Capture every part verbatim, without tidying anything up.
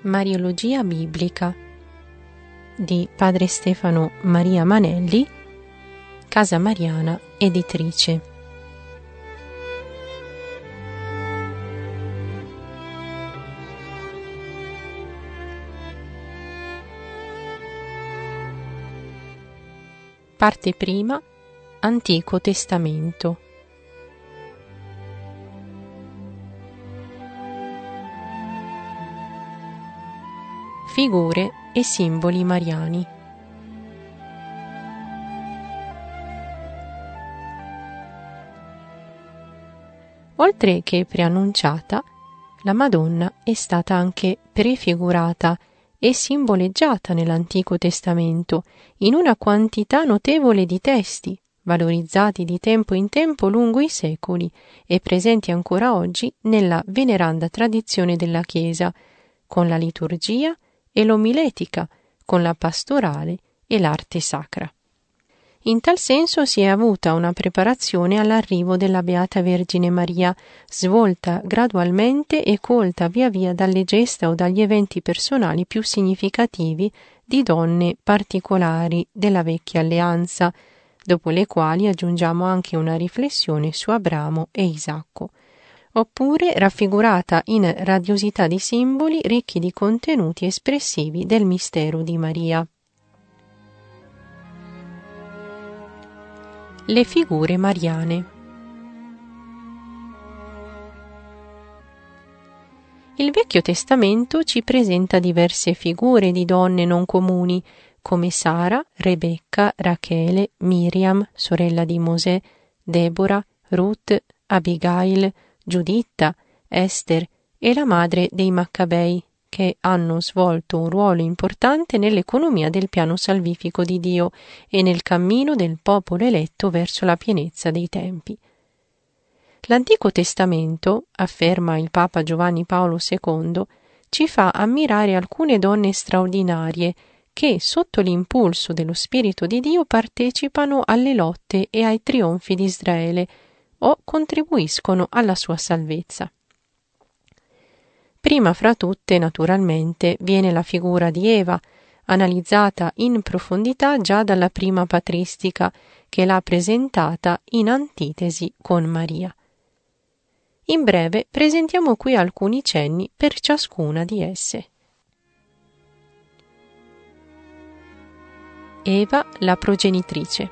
Mariologia biblica di padre Stefano Maria Manelli, Casa Mariana Editrice. Parte prima. Antico Testamento. Figure e simboli mariani. Oltre che preannunciata, la Madonna è stata anche prefigurata e simboleggiata nell'Antico Testamento in una quantità notevole di testi, valorizzati di tempo in tempo lungo i secoli e presenti ancora oggi nella veneranda tradizione della Chiesa, con la liturgia e l'omiletica, con la pastorale e l'arte sacra. In tal senso si è avuta una preparazione all'arrivo della Beata Vergine Maria, svolta gradualmente e colta via via dalle gesta o dagli eventi personali più significativi di donne particolari della vecchia alleanza, dopo le quali aggiungiamo anche una riflessione su Abramo e Isacco, oppure raffigurata in radiosità di simboli ricchi di contenuti espressivi del mistero di Maria. Le figure mariane. Il Vecchio Testamento ci presenta diverse figure di donne non comuni, come Sara, Rebecca, Rachele, Miriam, sorella di Mosè, Debora, Ruth, Abigail, Giuditta, Ester e la madre dei Maccabei, che hanno svolto un ruolo importante nell'economia del piano salvifico di Dio e nel cammino del popolo eletto verso la pienezza dei tempi. L'Antico Testamento, afferma il Papa Giovanni Paolo secondo, ci fa ammirare alcune donne straordinarie che, sotto l'impulso dello Spirito di Dio, partecipano alle lotte e ai trionfi di Israele o contribuiscono alla sua salvezza. Prima fra tutte, naturalmente, viene la figura di Eva, analizzata in profondità già dalla prima patristica, che l'ha presentata in antitesi con Maria. In breve, presentiamo qui alcuni cenni per ciascuna di esse. Eva, la progenitrice.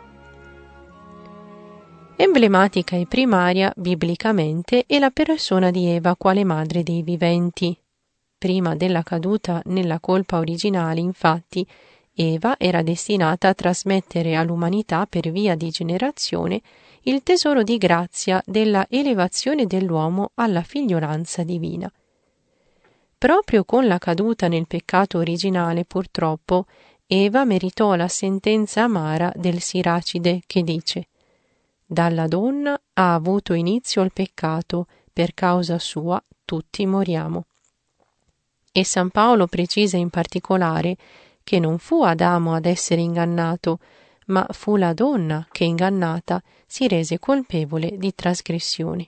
Emblematica e primaria, biblicamente, è la persona di Eva quale madre dei viventi. Prima della caduta nella colpa originale, infatti, Eva era destinata a trasmettere all'umanità per via di generazione il tesoro di grazia della elevazione dell'uomo alla figliolanza divina. Proprio con la caduta nel peccato originale, purtroppo, Eva meritò la sentenza amara del Siracide che dice: «Dalla donna ha avuto inizio il peccato, per causa sua tutti moriamo». E San Paolo precisa in particolare che non fu Adamo ad essere ingannato, ma fu la donna che, ingannata, si rese colpevole di trasgressione.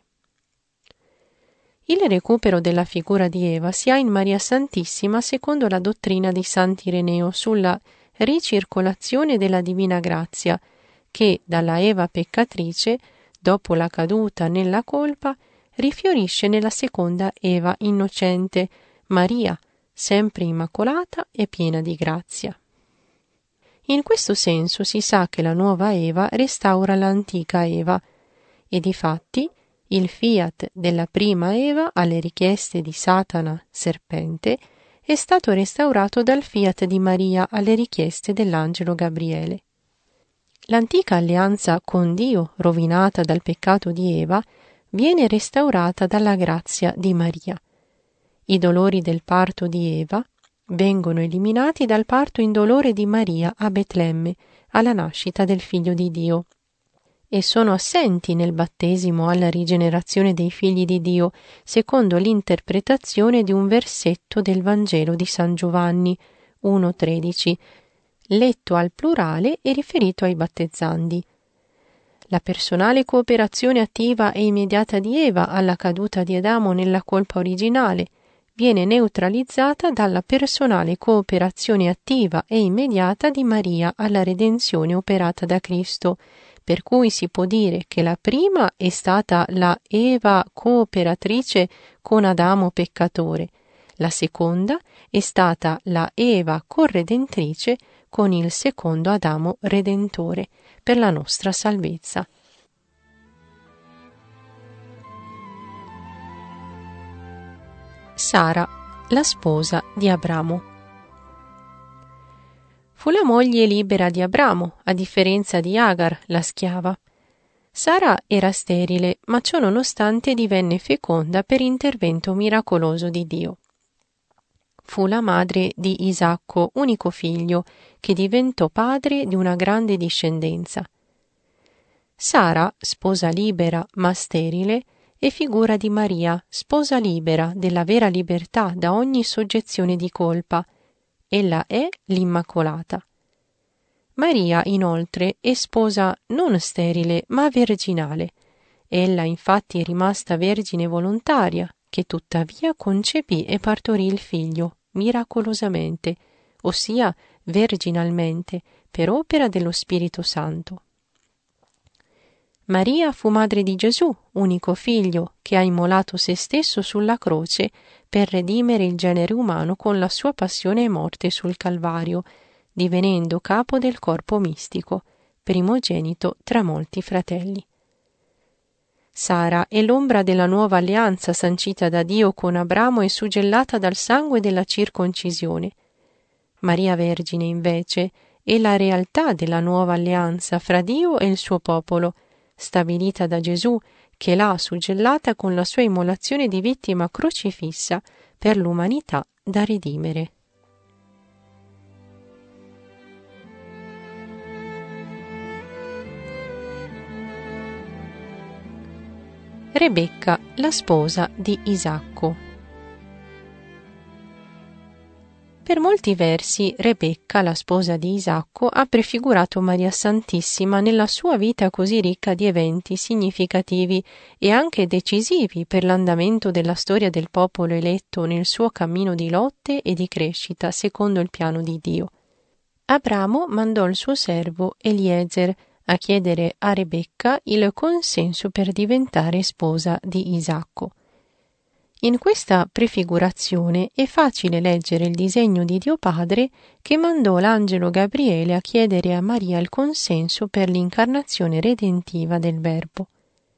Il recupero della figura di Eva si ha in Maria Santissima secondo la dottrina di Sant'Ireneo sulla ricircolazione della divina grazia, che dalla Eva peccatrice, dopo la caduta nella colpa, rifiorisce nella seconda Eva innocente, Maria, sempre immacolata e piena di grazia. In questo senso si sa che la nuova Eva restaura l'antica Eva, e difatti il fiat della prima Eva alle richieste di Satana, serpente, è stato restaurato dal fiat di Maria alle richieste dell'angelo Gabriele. L'antica alleanza con Dio, rovinata dal peccato di Eva, viene restaurata dalla grazia di Maria. I dolori del parto di Eva vengono eliminati dal parto indolore di Maria a Betlemme, alla nascita del Figlio di Dio, e sono assenti nel battesimo alla rigenerazione dei figli di Dio, secondo l'interpretazione di un versetto del Vangelo di San Giovanni uno tredici, letto al plurale e riferito ai battezzandi. La personale cooperazione attiva e immediata di Eva alla caduta di Adamo nella colpa originale, viene neutralizzata dalla personale cooperazione attiva e immediata di Maria alla redenzione operata da Cristo, per cui si può dire che la prima è stata la Eva cooperatrice con Adamo peccatore, la seconda è stata la Eva corredentrice con il secondo Adamo redentore per la nostra salvezza. Sara, la sposa di Abramo. Fu la moglie libera di Abramo, a differenza di Agar, la schiava. Sara era sterile, ma ciò nonostante divenne feconda per intervento miracoloso di Dio. Fu la madre di Isacco, unico figlio, che diventò padre di una grande discendenza. Sara, sposa libera ma sterile, è figura di Maria, sposa libera della vera libertà da ogni soggezione di colpa. Ella è l'Immacolata. Maria, inoltre, è sposa non sterile ma virginale. Ella infatti è rimasta vergine volontaria, che tuttavia concepì e partorì il figlio miracolosamente, ossia virginalmente, per opera dello Spirito Santo. Maria fu madre di Gesù, unico figlio, che ha immolato se stesso sulla croce per redimere il genere umano con la sua passione e morte sul Calvario, divenendo capo del corpo mistico, primogenito tra molti fratelli. Sara è l'ombra della nuova alleanza sancita da Dio con Abramo e suggellata dal sangue della circoncisione. Maria Vergine, invece, è la realtà della nuova alleanza fra Dio e il suo popolo, stabilita da Gesù, che l'ha suggellata con la sua immolazione di vittima crocifissa per l'umanità da redimere. Rebecca, la sposa di Isacco. Per molti versi Rebecca, la sposa di Isacco, ha prefigurato Maria Santissima nella sua vita così ricca di eventi significativi e anche decisivi per l'andamento della storia del popolo eletto nel suo cammino di lotte e di crescita secondo il piano di Dio. Abramo mandò il suo servo Eliezer a chiedere a Rebecca il consenso per diventare sposa di Isacco. In questa prefigurazione è facile leggere il disegno di Dio Padre che mandò l'angelo Gabriele a chiedere a Maria il consenso per l'incarnazione redentiva del Verbo.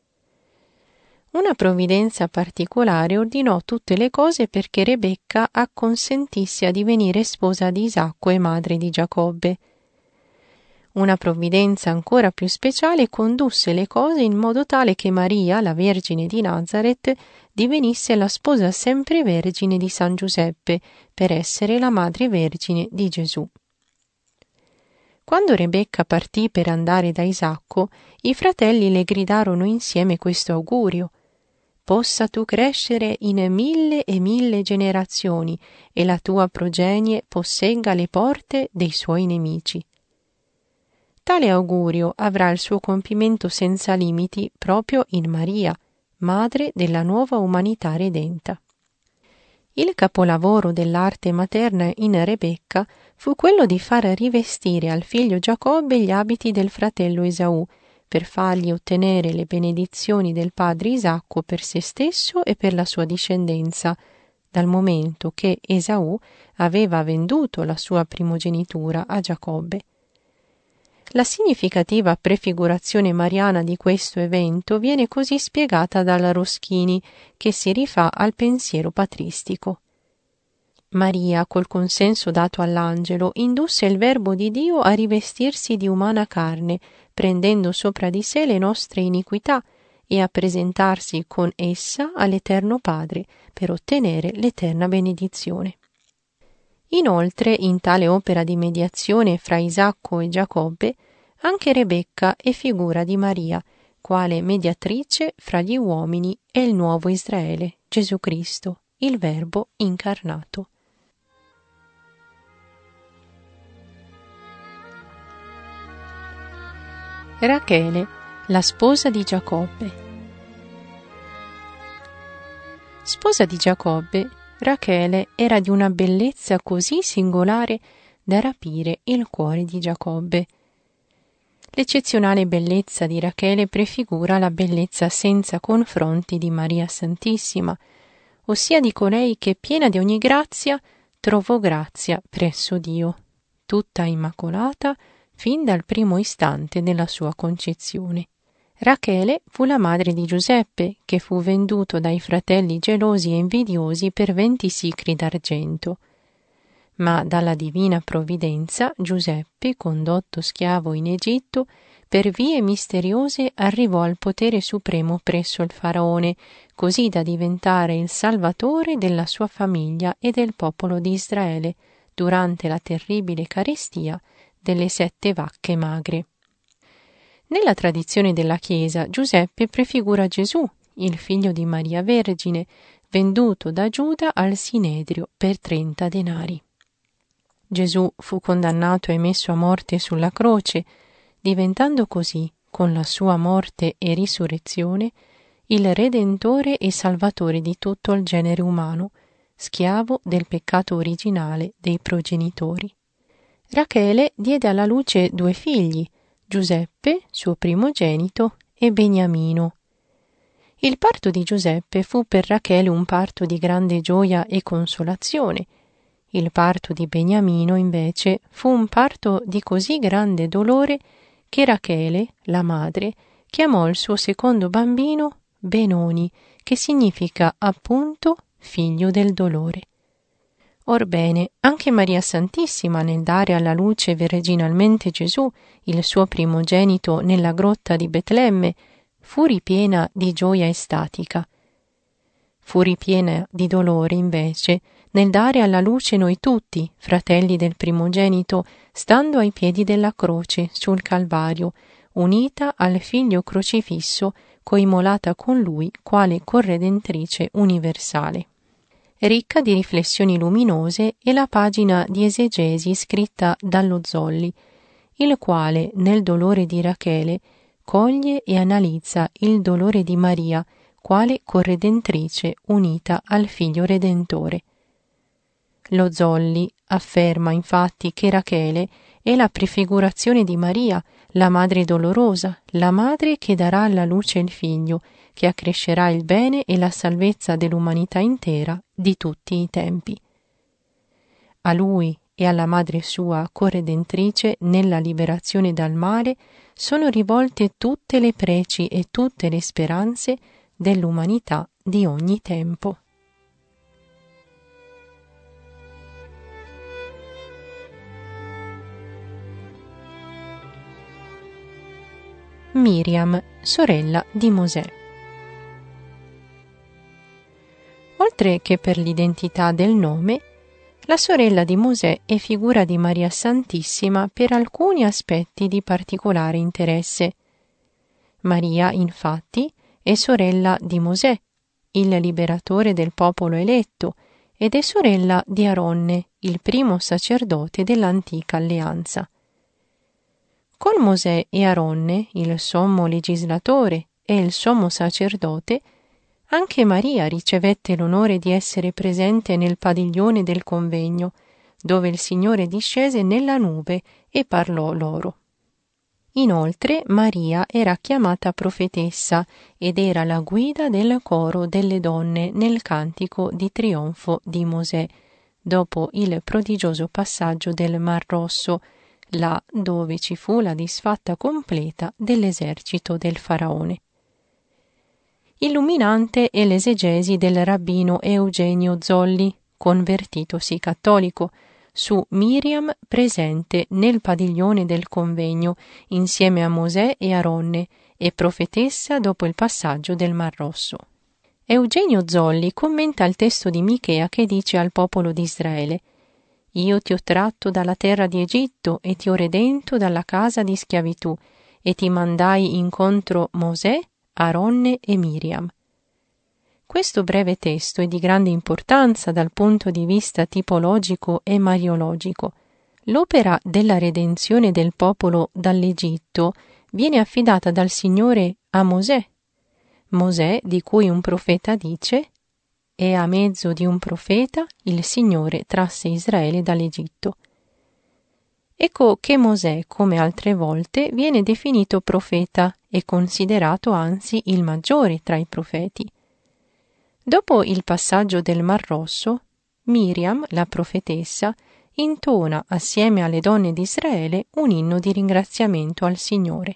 Una provvidenza particolare ordinò tutte le cose perché Rebecca acconsentisse a divenire sposa di Isacco e madre di Giacobbe. Una provvidenza ancora più speciale condusse le cose in modo tale che Maria, la Vergine di Nazaret, divenisse la sposa sempre vergine di San Giuseppe, per essere la madre vergine di Gesù. Quando Rebecca partì per andare da Isacco, i fratelli le gridarono insieme questo augurio: «Possa tu crescere in mille e mille generazioni, e la tua progenie possegga le porte dei suoi nemici». Tale augurio avrà il suo compimento senza limiti proprio in Maria, madre della nuova umanità redenta. Il capolavoro dell'arte materna in Rebecca fu quello di far rivestire al figlio Giacobbe gli abiti del fratello Esaù, per fargli ottenere le benedizioni del padre Isacco per se stesso e per la sua discendenza, dal momento che Esaù aveva venduto la sua primogenitura a Giacobbe. La significativa prefigurazione mariana di questo evento viene così spiegata dalla Roschini, che si rifà al pensiero patristico. Maria, col consenso dato all'angelo, indusse il Verbo di Dio a rivestirsi di umana carne, prendendo sopra di sé le nostre iniquità, e a presentarsi con essa all'Eterno Padre, per ottenere l'eterna benedizione. Inoltre, in tale opera di mediazione fra Isacco e Giacobbe, anche Rebecca è figura di Maria, quale mediatrice fra gli uomini e il nuovo Israele, Gesù Cristo, il Verbo incarnato. Rachele, la sposa di Giacobbe. Sposa di Giacobbe, Rachele era di una bellezza così singolare da rapire il cuore di Giacobbe. L'eccezionale bellezza di Rachele prefigura la bellezza senza confronti di Maria Santissima, ossia di colei che, piena di ogni grazia, trovò grazia presso Dio, tutta immacolata fin dal primo istante della sua concezione. Rachele fu la madre di Giuseppe, che fu venduto dai fratelli gelosi e invidiosi per venti sicri d'argento. Ma dalla divina provvidenza Giuseppe, condotto schiavo in Egitto, per vie misteriose arrivò al potere supremo presso il faraone, così da diventare il salvatore della sua famiglia e del popolo di Israele durante la terribile carestia delle sette vacche magre. Nella tradizione della Chiesa, Giuseppe prefigura Gesù, il figlio di Maria Vergine, venduto da Giuda al Sinedrio per trenta denari. Gesù fu condannato e messo a morte sulla croce, diventando così, con la sua morte e risurrezione, il Redentore e Salvatore di tutto il genere umano, schiavo del peccato originale dei progenitori. Rachele diede alla luce due figli, Giuseppe, suo primogenito, e Beniamino. Il parto di Giuseppe fu per Rachele un parto di grande gioia e consolazione. Il parto di Beniamino, invece, fu un parto di così grande dolore che Rachele, la madre, chiamò il suo secondo bambino Benoni, che significa appunto figlio del dolore. Orbene, anche Maria Santissima, nel dare alla luce virginalmente Gesù, il suo primogenito, nella grotta di Betlemme, fu ripiena di gioia estatica. Fu ripiena di dolore, invece, nel dare alla luce noi tutti, fratelli del primogenito, stando ai piedi della croce sul Calvario, unita al Figlio crocifisso, coimmolata con lui quale corredentrice universale. Ricca di riflessioni luminose è la pagina di esegesi scritta dallo Zolli, il quale, nel dolore di Rachele, coglie e analizza il dolore di Maria quale corredentrice unita al Figlio Redentore. Lo Zolli afferma infatti che Rachele è la prefigurazione di Maria, la Madre dolorosa, la Madre che darà alla luce il Figlio, che accrescerà il bene e la salvezza dell'umanità intera di tutti i tempi. A Lui e alla Madre sua corredentrice nella liberazione dal male sono rivolte tutte le preci e tutte le speranze dell'umanità di ogni tempo. Miriam, sorella di Mosè. Oltre che per l'identità del nome, la sorella di Mosè è figura di Maria Santissima per alcuni aspetti di particolare interesse. Maria, infatti, è sorella di Mosè, il liberatore del popolo eletto, ed è sorella di Aronne, il primo sacerdote dell'antica alleanza. Con Mosè e Aronne, il sommo legislatore e il sommo sacerdote, anche Maria ricevette l'onore di essere presente nel padiglione del convegno, dove il Signore discese nella nube e parlò loro. Inoltre Maria era chiamata profetessa ed era la guida del coro delle donne nel cantico di trionfo di Mosè, dopo il prodigioso passaggio del Mar Rosso, là dove ci fu la disfatta completa dell'esercito del faraone. Illuminante è l'esegesi del rabbino Eugenio Zolli, convertitosi cattolico, su Miriam presente nel padiglione del convegno insieme a Mosè e Aronne e profetessa dopo il passaggio del Mar Rosso. Eugenio Zolli commenta il testo di Michea che dice al popolo di Israele: «Io ti ho tratto dalla terra di Egitto e ti ho redento dalla casa di schiavitù e ti mandai incontro Mosè, Aronne e Miriam». Questo breve testo è di grande importanza dal punto di vista tipologico e mariologico. L'opera della redenzione del popolo dall'Egitto viene affidata dal Signore a Mosè. Mosè, di cui un profeta dice: e a mezzo di un profeta il Signore trasse Israele dall'Egitto. Ecco che Mosè, come altre volte, viene definito profeta e considerato anzi il maggiore tra i profeti. Dopo il passaggio del Mar Rosso, Miriam, la profetessa, intona assieme alle donne di Israele un inno di ringraziamento al Signore.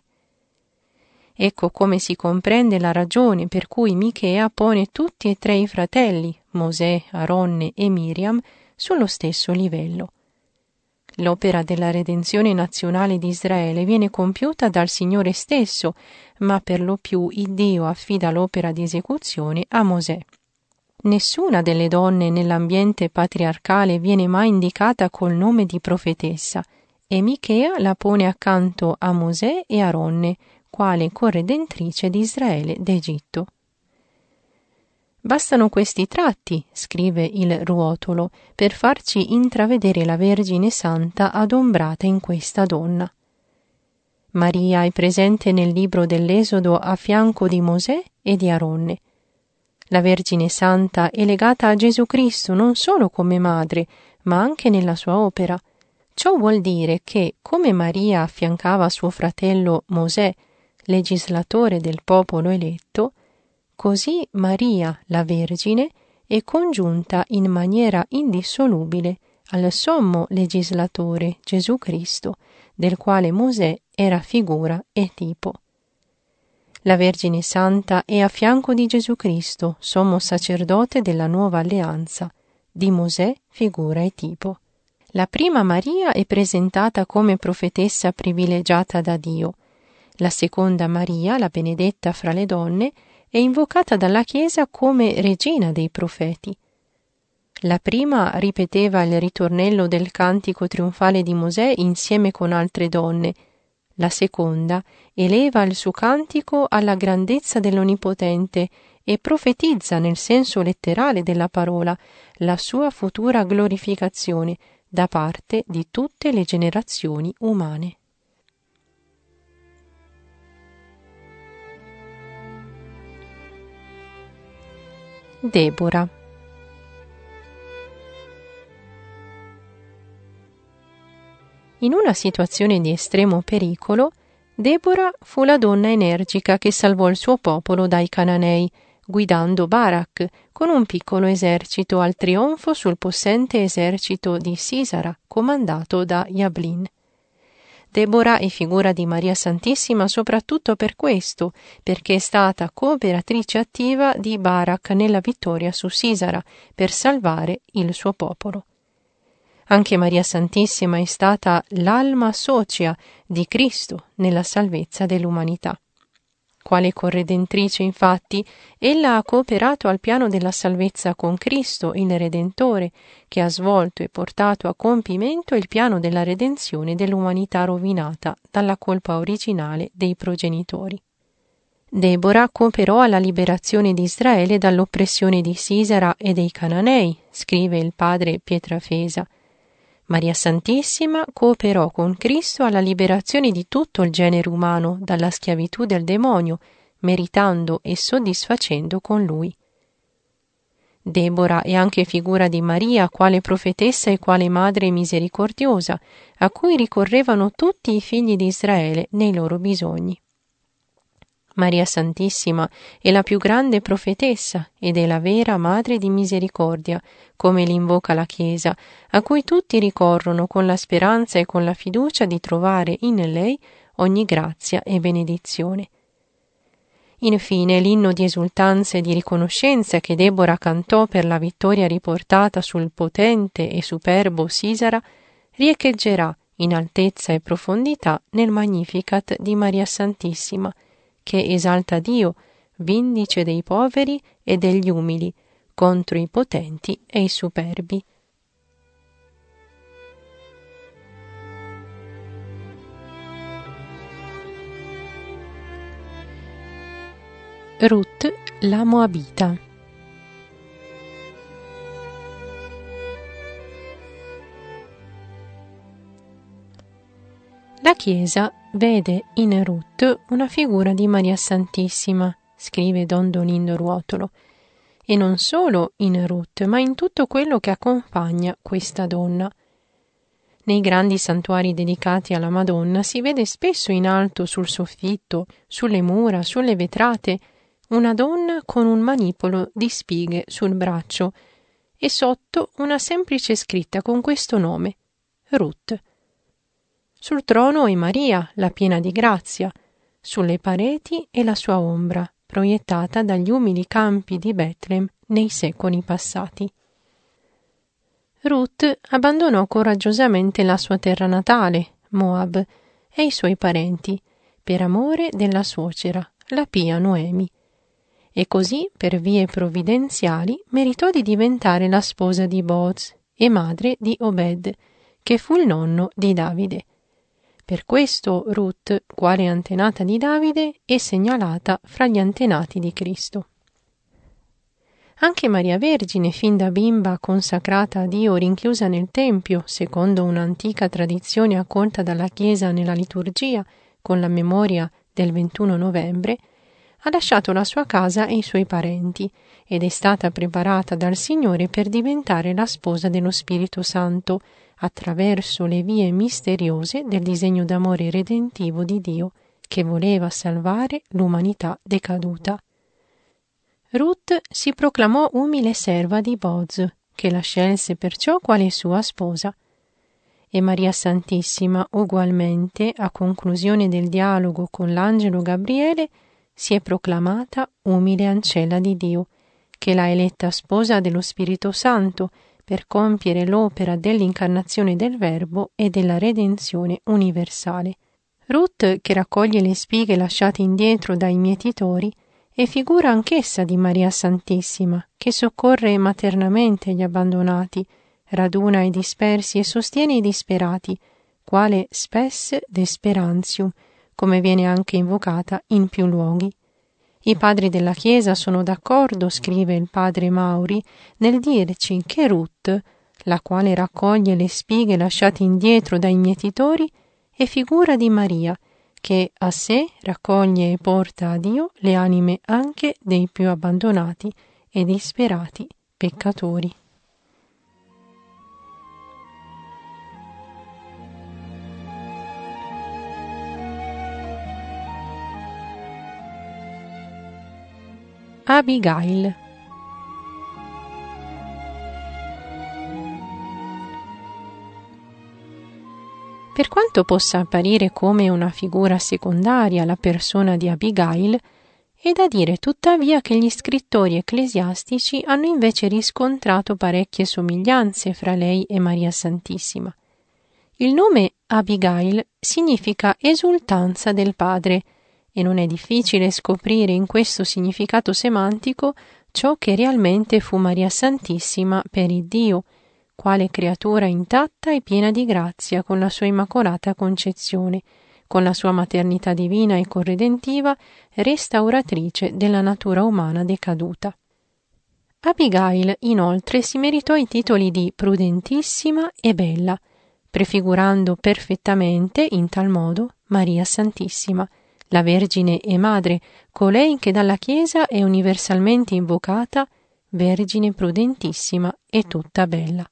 Ecco come si comprende la ragione per cui Michea pone tutti e tre i fratelli, Mosè, Aronne e Miriam, sullo stesso livello. L'opera della redenzione nazionale di Israele viene compiuta dal Signore stesso, ma per lo più il Dio affida l'opera di esecuzione a Mosè. Nessuna delle donne nell'ambiente patriarcale viene mai indicata col nome di profetessa, e Michea la pone accanto a Mosè e Aronne, quale corredentrice di Israele d'Egitto. Bastano questi tratti, scrive il Ruotolo, per farci intravedere la Vergine Santa adombrata in questa donna. Maria è presente nel libro dell'Esodo a fianco di Mosè e di Aronne. La Vergine Santa è legata a Gesù Cristo non solo come madre, ma anche nella sua opera. Ciò vuol dire che, come Maria affiancava suo fratello Mosè, legislatore del popolo eletto, così Maria, la Vergine, è congiunta in maniera indissolubile al sommo legislatore Gesù Cristo, del quale Mosè era figura e tipo. La Vergine Santa è a fianco di Gesù Cristo, sommo sacerdote della nuova alleanza, di Mosè figura e tipo. La prima Maria è presentata come profetessa privilegiata da Dio. La seconda Maria, la benedetta fra le donne, è invocata dalla Chiesa come regina dei profeti. La prima ripeteva il ritornello del cantico trionfale di Mosè insieme con altre donne. La seconda eleva il suo cantico alla grandezza dell'Onnipotente e profetizza nel senso letterale della parola la sua futura glorificazione da parte di tutte le generazioni umane. Debora. In una situazione di estremo pericolo, Debora fu la donna energica che salvò il suo popolo dai Cananei, guidando Barak con un piccolo esercito al trionfo sul possente esercito di Sisara, comandato da Jablin. Debora è figura di Maria Santissima soprattutto per questo, perché è stata cooperatrice attiva di Barak nella vittoria su Sisara per salvare il suo popolo. Anche Maria Santissima è stata l'alma socia di Cristo nella salvezza dell'umanità. Quale corredentrice, infatti, ella ha cooperato al piano della salvezza con Cristo, il Redentore, che ha svolto e portato a compimento il piano della redenzione dell'umanità rovinata dalla colpa originale dei progenitori. Debora cooperò alla liberazione di Israele dall'oppressione di Sisara e dei Cananei, scrive il padre Pietrafesa. Maria Santissima cooperò con Cristo alla liberazione di tutto il genere umano dalla schiavitù del demonio, meritando e soddisfacendo con lui. Debora è anche figura di Maria quale profetessa e quale madre misericordiosa, a cui ricorrevano tutti i figli di Israele nei loro bisogni. Maria Santissima è la più grande profetessa ed è la vera madre di misericordia, come l'invoca la Chiesa, a cui tutti ricorrono con la speranza e con la fiducia di trovare in lei ogni grazia e benedizione. Infine, l'inno di esultanza e di riconoscenza che Debora cantò per la vittoria riportata sul potente e superbo Sisara riecheggerà in altezza e profondità nel Magnificat di Maria Santissima, che esalta Dio, vindice dei poveri e degli umili, contro i potenti e i superbi. Ruth, la Moabita. La Chiesa vede in Ruth una figura di Maria Santissima, scrive Don Donindo Ruotolo, e non solo in Ruth, ma in tutto quello che accompagna questa donna. Nei grandi santuari dedicati alla Madonna si vede spesso in alto sul soffitto, sulle mura, sulle vetrate, una donna con un manipolo di spighe sul braccio e sotto una semplice scritta con questo nome, Ruth. Sul trono è Maria, la piena di grazia, sulle pareti è la sua ombra, proiettata dagli umili campi di Betlem nei secoli passati. Ruth abbandonò coraggiosamente la sua terra natale, Moab, e i suoi parenti, per amore della suocera, la pia Noemi, e così, per vie provvidenziali, meritò di diventare la sposa di Booz e madre di Obed, che fu il nonno di Davide. Per questo Ruth, quale antenata di Davide, è segnalata fra gli antenati di Cristo. Anche Maria Vergine, fin da bimba consacrata a Dio rinchiusa nel Tempio, secondo un'antica tradizione accolta dalla Chiesa nella liturgia con la memoria del ventuno novembre, ha lasciato la sua casa e i suoi parenti ed è stata preparata dal Signore per diventare la sposa dello Spirito Santo attraverso le vie misteriose del disegno d'amore redentivo di Dio che voleva salvare l'umanità decaduta. Ruth si proclamò umile serva di Booz, che la scelse perciò quale sua sposa. E Maria Santissima, ugualmente, a conclusione del dialogo con l'angelo Gabriele, si è proclamata umile ancella di Dio, che l'ha eletta sposa dello Spirito Santo per compiere l'opera dell'incarnazione del Verbo e della redenzione universale. Ruth, che raccoglie le spighe lasciate indietro dai mietitori, è figura anch'essa di Maria Santissima, che soccorre maternamente gli abbandonati, raduna i dispersi e sostiene i disperati, quale spes desperantium, come viene anche invocata in più luoghi. I padri della Chiesa sono d'accordo, scrive il padre Mauri, nel dirci che Ruth, la quale raccoglie le spighe lasciate indietro dai mietitori, è figura di Maria, che a sé raccoglie e porta a Dio le anime anche dei più abbandonati e disperati peccatori. Abigail. Per quanto possa apparire come una figura secondaria la persona di Abigail, è da dire tuttavia che gli scrittori ecclesiastici hanno invece riscontrato parecchie somiglianze fra lei e Maria Santissima. Il nome Abigail significa esultanza del padre, e non è difficile scoprire in questo significato semantico ciò che realmente fu Maria Santissima per il Dio, quale creatura intatta e piena di grazia con la sua immacolata concezione, con la sua maternità divina e corredentiva, restauratrice della natura umana decaduta. Abigail, inoltre, si meritò i titoli di prudentissima e bella, prefigurando perfettamente, in tal modo, Maria Santissima, la Vergine e Madre, colei che dalla Chiesa è universalmente invocata Vergine prudentissima e tutta bella.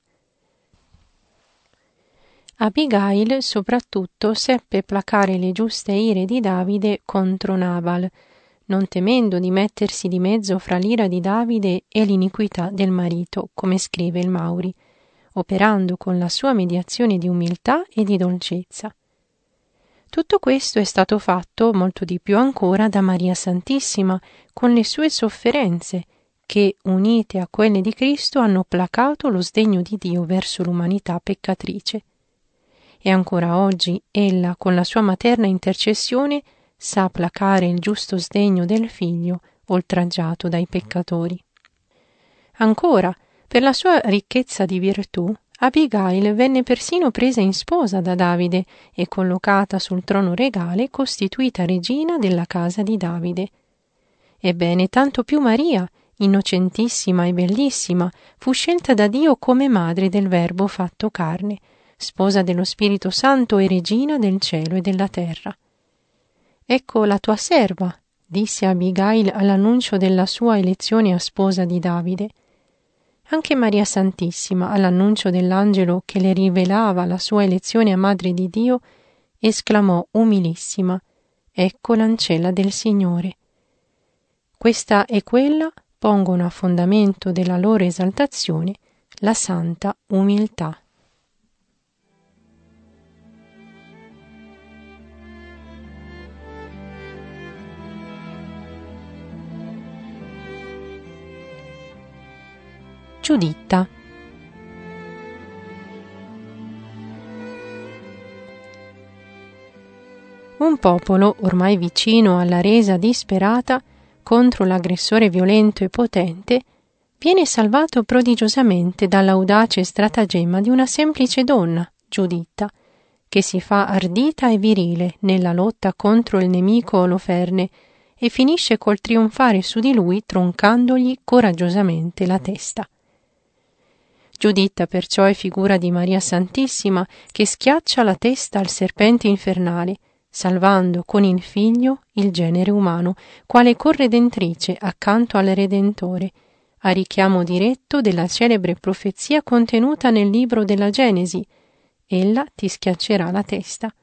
Abigail soprattutto seppe placare le giuste ire di Davide contro Nabal, non temendo di mettersi di mezzo fra l'ira di Davide e l'iniquità del marito, come scrive il Mauri, operando con la sua mediazione di umiltà e di dolcezza. Tutto questo è stato fatto molto di più ancora da Maria Santissima, con le sue sofferenze, che, unite a quelle di Cristo, hanno placato lo sdegno di Dio verso l'umanità peccatrice. E ancora oggi ella, con la sua materna intercessione, sa placare il giusto sdegno del figlio oltraggiato dai peccatori. Ancora, per la sua ricchezza di virtù, Abigail venne persino presa in sposa da Davide e collocata sul trono regale, costituita regina della casa di Davide. Ebbene, tanto più Maria, innocentissima e bellissima, fu scelta da Dio come madre del Verbo fatto carne, sposa dello Spirito Santo e regina del cielo e della terra. Ecco la tua serva, disse Abigail all'annuncio della sua elezione a sposa di Davide. Anche Maria Santissima, all'annuncio dell'angelo che le rivelava la sua elezione a Madre di Dio, esclamò umilissima: «Ecco l'ancella del Signore». Questa e quella pongono a fondamento della loro esaltazione la santa umiltà. Giuditta. Un popolo ormai vicino alla resa disperata contro l'aggressore violento e potente viene salvato prodigiosamente dall'audace stratagemma di una semplice donna, Giuditta, che si fa ardita e virile nella lotta contro il nemico Oloferne e finisce col trionfare su di lui troncandogli coraggiosamente la testa. Giuditta perciò è figura di Maria Santissima che schiaccia la testa al serpente infernale, salvando con il figlio il genere umano, quale corredentrice accanto al Redentore, a richiamo diretto della celebre profezia contenuta nel libro della Genesi: «Ella ti schiaccerà la testa».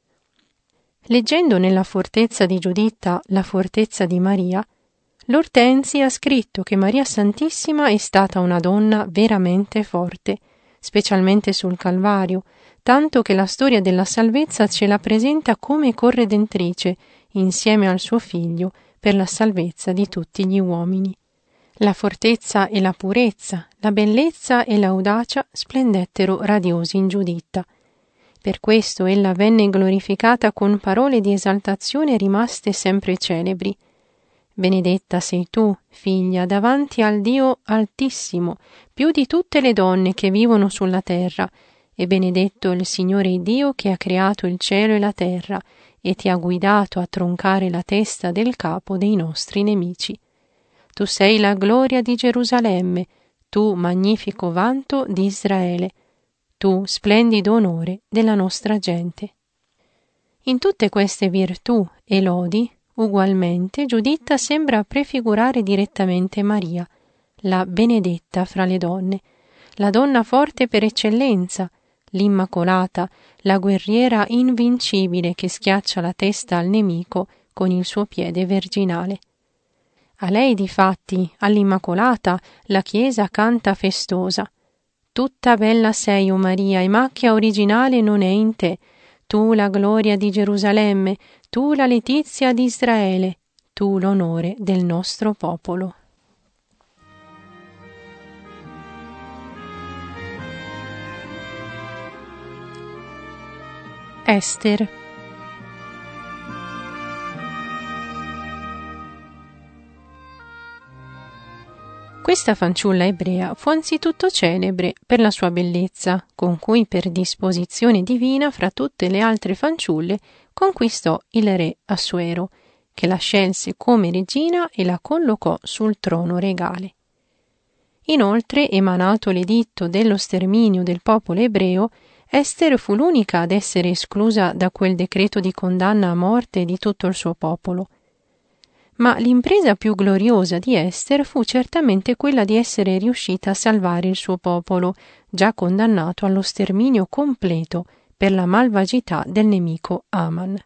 Leggendo nella fortezza di Giuditta la fortezza di Maria, l'Ortensi ha scritto che Maria Santissima è stata una donna veramente forte, specialmente sul Calvario, tanto che la storia della salvezza ce la presenta come corredentrice, insieme al suo figlio, per la salvezza di tutti gli uomini. La fortezza e la purezza, la bellezza e l'audacia splendettero radiosi in Giuditta. Per questo ella venne glorificata con parole di esaltazione rimaste sempre celebri. Benedetta sei tu, figlia, davanti al Dio Altissimo, più di tutte le donne che vivono sulla terra, e benedetto il Signore Dio che ha creato il cielo e la terra e ti ha guidato a troncare la testa del capo dei nostri nemici. Tu sei la gloria di Gerusalemme, tu magnifico vanto di Israele, tu splendido onore della nostra gente. In tutte queste virtù e lodi, ugualmente, Giuditta sembra prefigurare direttamente Maria, la benedetta fra le donne, la donna forte per eccellenza, l'Immacolata, la guerriera invincibile che schiaccia la testa al nemico con il suo piede virginale. A lei, difatti, all'Immacolata, la Chiesa canta festosa: «Tutta bella sei, o Maria, e macchia originale non è in te. Tu la gloria di Gerusalemme, tu la letizia di Israele, tu l'onore del nostro popolo». Ester. Questa fanciulla ebrea fu anzitutto celebre per la sua bellezza, con cui per disposizione divina fra tutte le altre fanciulle conquistò il re Assuero, che la scelse come regina e la collocò sul trono regale. Inoltre, emanato l'editto dello sterminio del popolo ebreo, Ester fu l'unica ad essere esclusa da quel decreto di condanna a morte di tutto il suo popolo. Ma l'impresa più gloriosa di Ester fu certamente quella di essere riuscita a salvare il suo popolo, già condannato allo sterminio completo per la malvagità del nemico Aman.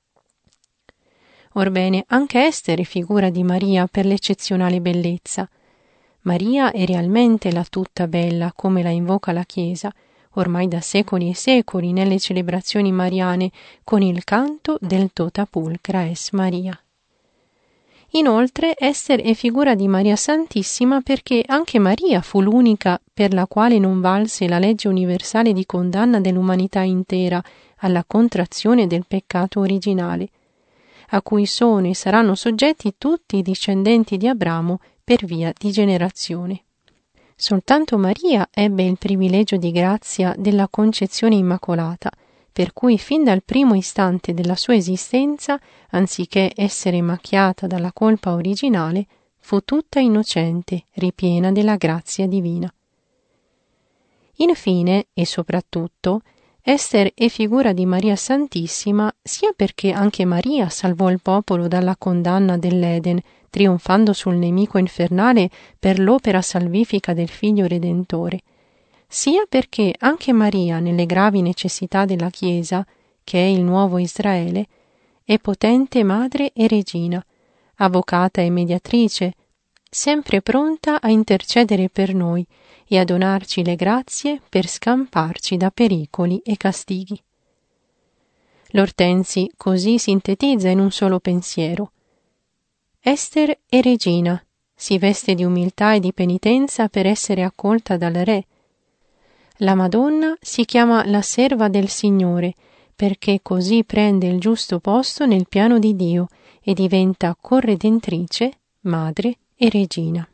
Orbene, anche Ester è figura di Maria per l'eccezionale bellezza. Maria è realmente la tutta bella, come la invoca la Chiesa, ormai da secoli e secoli nelle celebrazioni mariane, con il canto del Tota Pulcra es Maria. Inoltre, Ester è figura di Maria Santissima perché anche Maria fu l'unica per la quale non valse la legge universale di condanna dell'umanità intera alla contrazione del peccato originale, a cui sono e saranno soggetti tutti i discendenti di Abramo per via di generazione. Soltanto Maria ebbe il privilegio di grazia della concezione immacolata, per cui fin dal primo istante della sua esistenza, anziché essere macchiata dalla colpa originale, fu tutta innocente, ripiena della grazia divina. Infine, e soprattutto, Ester è figura di Maria Santissima sia perché anche Maria salvò il popolo dalla condanna dell'Eden, trionfando sul nemico infernale per l'opera salvifica del Figlio Redentore, sia perché anche Maria, nelle gravi necessità della Chiesa, che è il nuovo Israele, è potente madre e regina, avvocata e mediatrice, sempre pronta a intercedere per noi e a donarci le grazie per scamparci da pericoli e castighi. L'Ortensi così sintetizza in un solo pensiero: Ester è regina, si veste di umiltà e di penitenza per essere accolta dal re. La Madonna si chiama la serva del Signore, perché così prende il giusto posto nel piano di Dio e diventa corredentrice, madre e regina.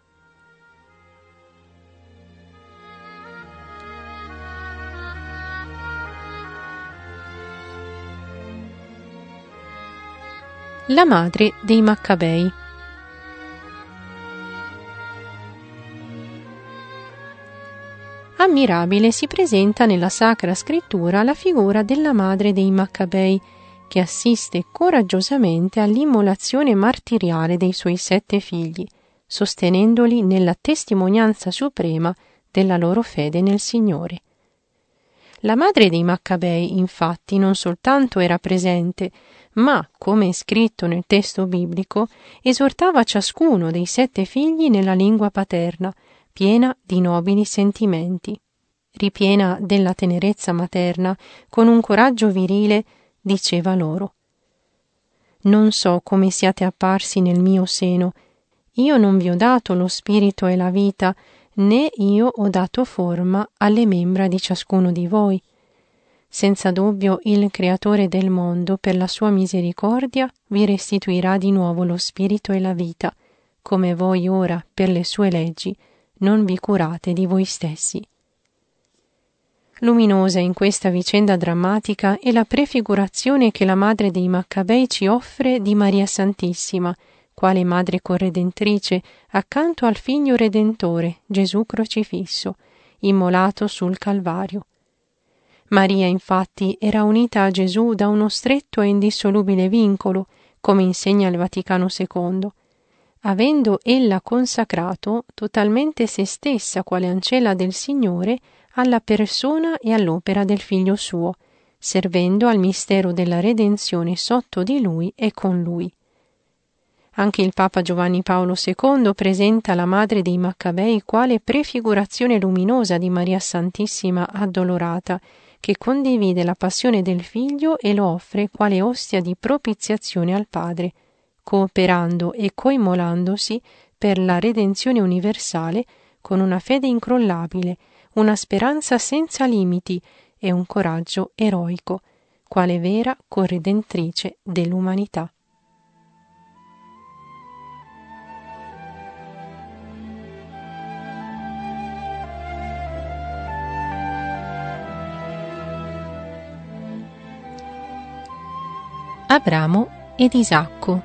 La madre dei Maccabei. Ammirabile si presenta nella Sacra Scrittura la figura della madre dei Maccabei, che assiste coraggiosamente all'immolazione martiriale dei suoi sette figli, sostenendoli nella testimonianza suprema della loro fede nel Signore. La madre dei Maccabei, infatti, non soltanto era presente, ma, come è scritto nel testo biblico, esortava ciascuno dei sette figli nella lingua paterna, piena di nobili sentimenti. Ripiena della tenerezza materna, con un coraggio virile, diceva loro: «Non so come siate apparsi nel mio seno, io non vi ho dato lo spirito e la vita, né io ho dato forma alle membra di ciascuno di voi. Senza dubbio il Creatore del mondo, per la sua misericordia, vi restituirà di nuovo lo spirito e la vita, come voi ora, per le sue leggi, non vi curate di voi stessi». Luminosa in questa vicenda drammatica è la prefigurazione che la madre dei Maccabei ci offre di Maria Santissima, quale madre corredentrice accanto al Figlio Redentore, Gesù crocifisso, immolato sul Calvario. Maria, infatti, era unita a Gesù da uno stretto e indissolubile vincolo, come insegna il Vaticano secondo, avendo ella consacrato totalmente se stessa quale ancella del Signore alla persona e all'opera del Figlio suo, servendo al mistero della redenzione sotto di lui e con lui. Anche il Papa Giovanni Paolo secondo presenta la madre dei Maccabei quale prefigurazione luminosa di Maria Santissima addolorata, che condivide la passione del Figlio e lo offre quale ostia di propiziazione al Padre, cooperando e coimmolandosi per la redenzione universale con una fede incrollabile, una speranza senza limiti e un coraggio eroico, quale vera corredentrice dell'umanità. Abramo ed Isacco.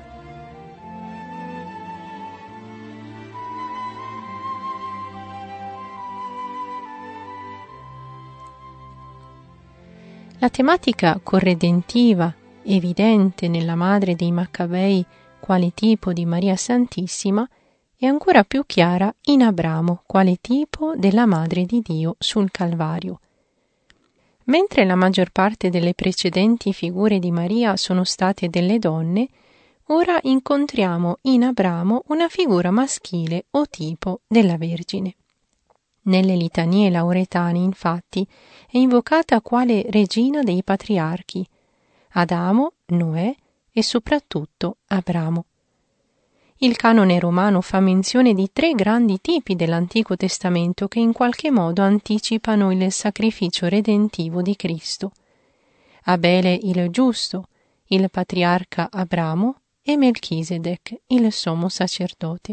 La tematica corredentiva, evidente nella madre dei Maccabei quale tipo di Maria Santissima, è ancora più chiara in Abramo quale tipo della Madre di Dio sul Calvario. Mentre la maggior parte delle precedenti figure di Maria sono state delle donne, ora incontriamo in Abramo una figura maschile o tipo della Vergine. Nelle litanie lauretane, infatti, è invocata quale regina dei patriarchi, Adamo, Noè e soprattutto Abramo. Il canone romano fa menzione di tre grandi tipi dell'Antico Testamento che in qualche modo anticipano il sacrificio redentivo di Cristo: Abele il giusto, il patriarca Abramo e Melchisedec, il sommo sacerdote.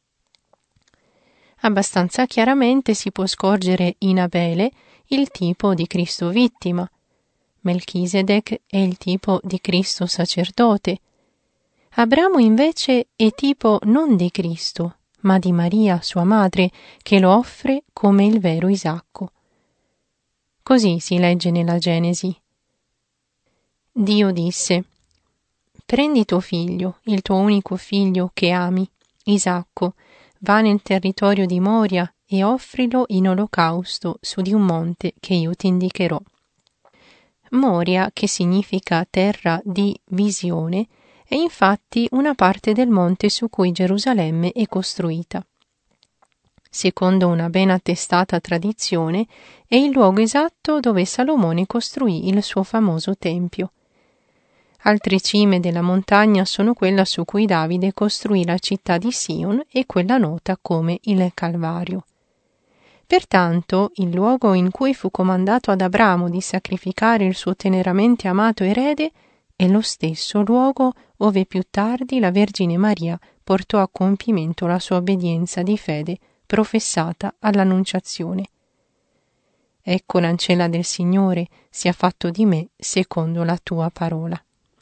Abbastanza chiaramente si può scorgere in Abele il tipo di Cristo vittima, Melchisedec è il tipo di Cristo sacerdote, Abramo invece è tipo non di Cristo, ma di Maria, sua madre, che lo offre come il vero Isacco. Così si legge nella Genesi. Dio disse: «Prendi tuo figlio, il tuo unico figlio che ami, Isacco, va nel territorio di Moria e offrilo in olocausto su di un monte che io ti indicherò». Moria, che significa terra di visione, è infatti una parte del monte su cui Gerusalemme è costruita. Secondo una ben attestata tradizione, è il luogo esatto dove Salomone costruì il suo famoso tempio. Altre cime della montagna sono quella su cui Davide costruì la città di Sion e quella nota come il Calvario. Pertanto, il luogo in cui fu comandato ad Abramo di sacrificare il suo teneramente amato erede è lo stesso luogo ove più tardi la Vergine Maria portò a compimento la sua obbedienza di fede professata all'Annunciazione. Ecco, l'ancella del Signore sia fatto di me secondo la tua parola.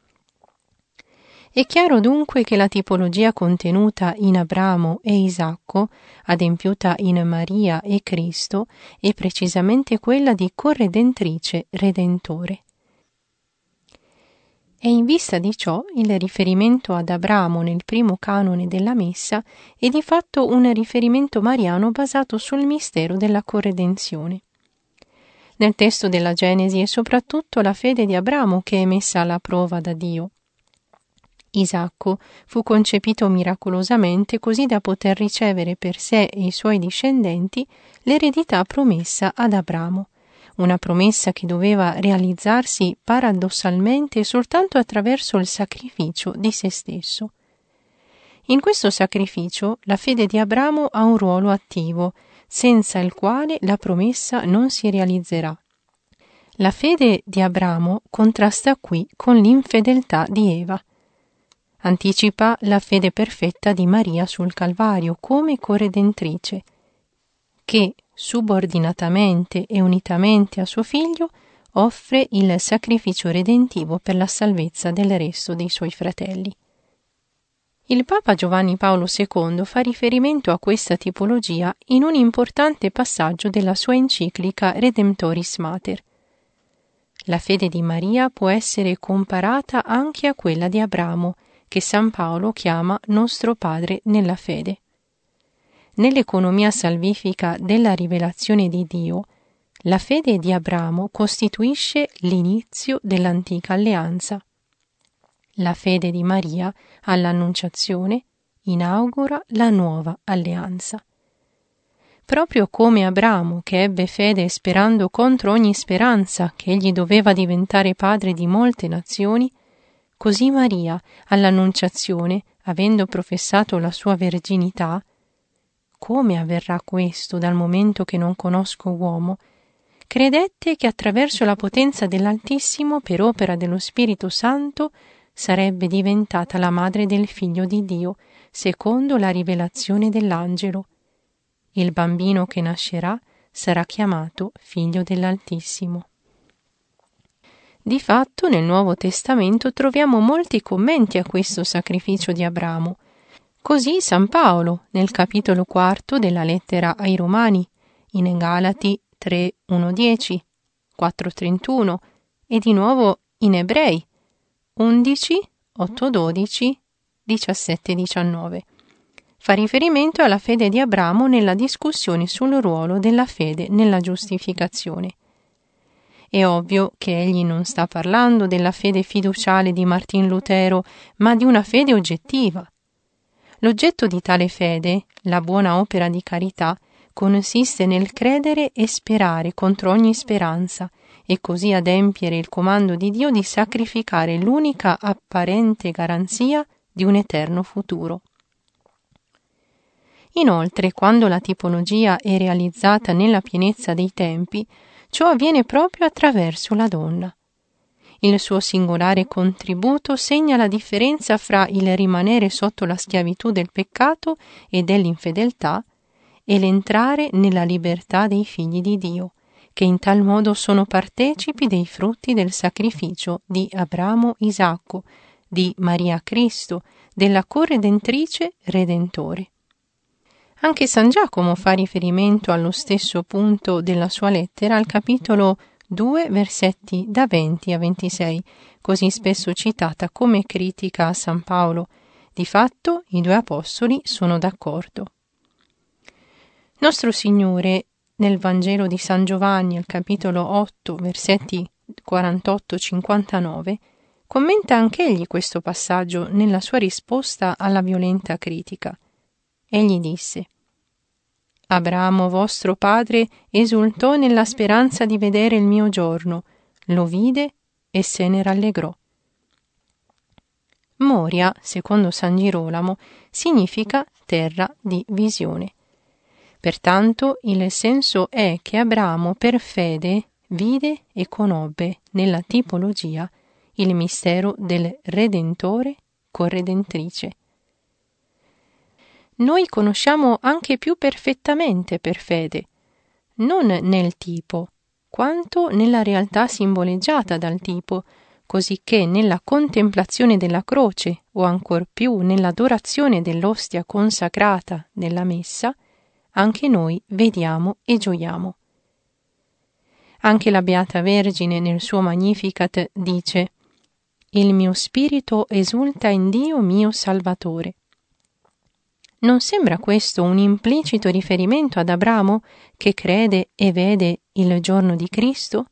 È chiaro dunque che la tipologia contenuta in Abramo e Isacco, adempiuta in Maria e Cristo, è precisamente quella di corredentrice redentore. E in vista di ciò, il riferimento ad Abramo nel primo canone della Messa è di fatto un riferimento mariano basato sul mistero della corredenzione. Nel testo della Genesi è soprattutto la fede di Abramo che è messa alla prova da Dio. Isacco fu concepito miracolosamente così da poter ricevere per sé e i suoi discendenti l'eredità promessa ad Abramo. Una promessa che doveva realizzarsi paradossalmente soltanto attraverso il sacrificio di se stesso. In questo sacrificio la fede di Abramo ha un ruolo attivo, senza il quale la promessa non si realizzerà. La fede di Abramo contrasta qui con l'infedeltà di Eva. Anticipa la fede perfetta di Maria sul Calvario come corredentrice, che subordinatamente e unitamente a suo figlio offre il sacrificio redentivo per la salvezza del resto dei suoi fratelli. Il Papa Giovanni Paolo secondo fa riferimento a questa tipologia in un importante passaggio della sua enciclica Redemptoris Mater. La fede di Maria può essere comparata anche a quella di Abramo, che San Paolo chiama nostro padre nella fede. Nell'economia salvifica della rivelazione di Dio, la fede di Abramo costituisce l'inizio dell'antica alleanza. La fede di Maria all'Annunciazione inaugura la nuova alleanza. Proprio come Abramo, che ebbe fede sperando contro ogni speranza che egli doveva diventare padre di molte nazioni, così Maria all'Annunciazione, avendo professato la sua verginità, come avverrà questo dal momento che non conosco uomo, credette che attraverso la potenza dell'Altissimo, per opera dello Spirito Santo, sarebbe diventata la madre del Figlio di Dio, secondo la rivelazione dell'angelo. Il bambino che nascerà sarà chiamato Figlio dell'Altissimo. Di fatto, nel Nuovo Testamento troviamo molti commenti a questo sacrificio di Abramo. Così San Paolo, nel capitolo quarto della lettera ai Romani, in Galati tre, uno, dieci, quattro, trentuno e di nuovo in Ebrei undici, otto, dodici, diciassette, diciannove. Fa riferimento alla fede di Abramo nella discussione sul ruolo della fede nella giustificazione. È ovvio che egli non sta parlando della fede fiduciale di Martin Lutero, ma di una fede oggettiva. L'oggetto di tale fede, la buona opera di carità, consiste nel credere e sperare contro ogni speranza e così adempiere il comando di Dio di sacrificare l'unica apparente garanzia di un eterno futuro. Inoltre, quando la tipologia è realizzata nella pienezza dei tempi, ciò avviene proprio attraverso la donna. Il suo singolare contributo segna la differenza fra il rimanere sotto la schiavitù del peccato e dell'infedeltà e l'entrare nella libertà dei figli di Dio, che in tal modo sono partecipi dei frutti del sacrificio di Abramo Isacco, di Maria Cristo, della corredentrice Redentore. Anche San Giacomo fa riferimento allo stesso punto della sua lettera al capitolo due versetti da venti a ventisei, così spesso citata come critica a San Paolo. Di fatto i due apostoli sono d'accordo. Nostro Signore nel Vangelo di San Giovanni, al capitolo otto, versetti quarantotto cinquantanove, commenta anch'egli questo passaggio nella sua risposta alla violenta critica. Egli disse: Abramo vostro padre esultò nella speranza di vedere il mio giorno, lo vide e se ne rallegrò. Moria, secondo San Girolamo, significa terra di visione. Pertanto il senso è che Abramo per fede vide e conobbe nella tipologia il mistero del Redentore corredentrice. Noi conosciamo anche più perfettamente per fede, non nel tipo, quanto nella realtà simboleggiata dal tipo, cosicché nella contemplazione della croce o ancor più nell'adorazione dell'ostia consacrata della messa, anche noi vediamo e gioiamo. Anche la Beata Vergine nel suo Magnificat dice: «Il mio spirito esulta in Dio mio Salvatore». Non sembra questo un implicito riferimento ad Abramo che crede e vede il giorno di Cristo?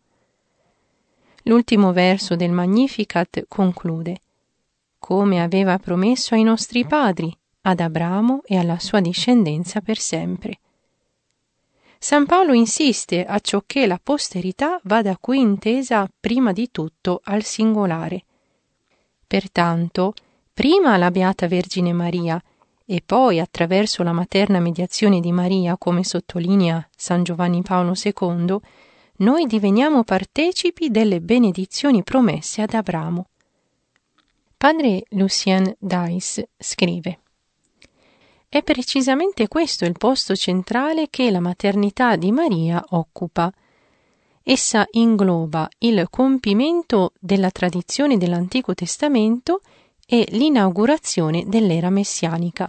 L'ultimo verso del Magnificat conclude: «Come aveva promesso ai nostri padri, ad Abramo e alla sua discendenza per sempre». San Paolo insiste acciocché la posterità vada qui intesa prima di tutto al singolare. Pertanto, prima la Beata Vergine Maria e poi attraverso la materna mediazione di Maria, come sottolinea San Giovanni Paolo secondo, noi diveniamo partecipi delle benedizioni promesse ad Abramo. Padre Lucien Dice scrive: «È precisamente questo il posto centrale che la maternità di Maria occupa. Essa ingloba il compimento della tradizione dell'Antico Testamento e l'inaugurazione dell'era messianica.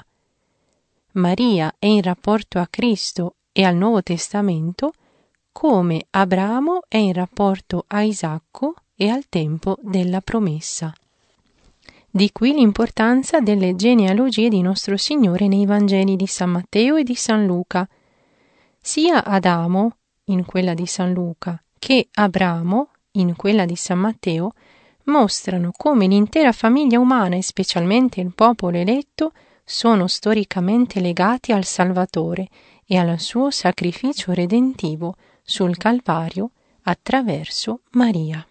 Maria è in rapporto a Cristo e al Nuovo Testamento come Abramo è in rapporto a Isacco e al tempo della promessa». Di qui l'importanza delle genealogie di Nostro Signore nei Vangeli di San Matteo e di San Luca. Sia Adamo, in quella di San Luca, che Abramo, in quella di San Matteo, mostrano come l'intera famiglia umana e specialmente il popolo eletto sono storicamente legati al Salvatore e al suo sacrificio redentivo sul Calvario attraverso Maria.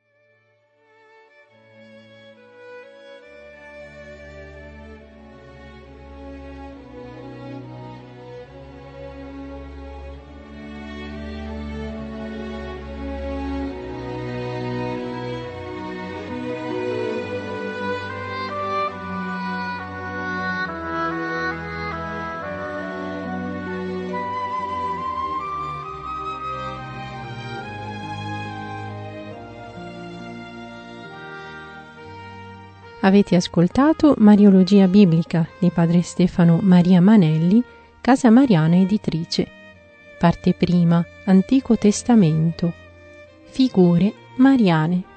Avete ascoltato Mariologia Biblica di Padre Stefano Maria Manelli, Casa Mariana Editrice. Parte prima, Antico Testamento. Figure mariane.